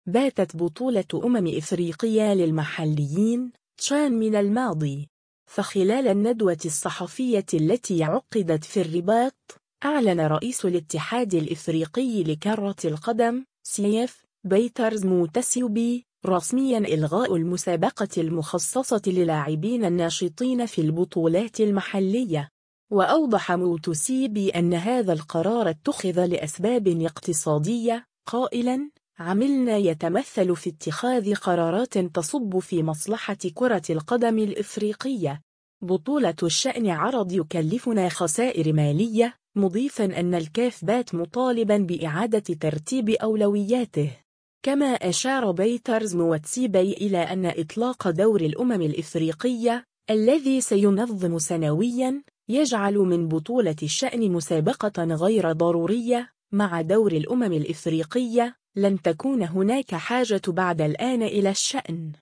باتت بطولة إفريقيا للمحليين تشان من الماضي، فخلال الندوة الصحفية التي عقدت في الرباط، أعلن رئيس الاتحاد الإفريقي لكرة القدم سيف بيترز موتسيبي رسمياً إلغاء المسابقة المخصصة للاعبين الناشطين في البطولات المحلية. وأوضح موتسيبي أن هذا القرار اتخذ لأسباب اقتصادية، قائلاً: عملنا يتمثل في اتخاذ قرارات تصب في مصلحة كرة القدم الإفريقية. بطولة الشأن عرض يكلفنا خسائر مالية، مضيفاً أن الكاف بات مطالباً بإعادة ترتيب أولوياته. كما أشار بيترز موتسيبي إلى أن إطلاق دور الأمم الإفريقية الذي سينظم سنوياً يجعل من بطولة الشأن مسابقة غير ضرورية. مع دور الأمم الإفريقية لن تكون هناك حاجة بعد الآن إلى الشأن.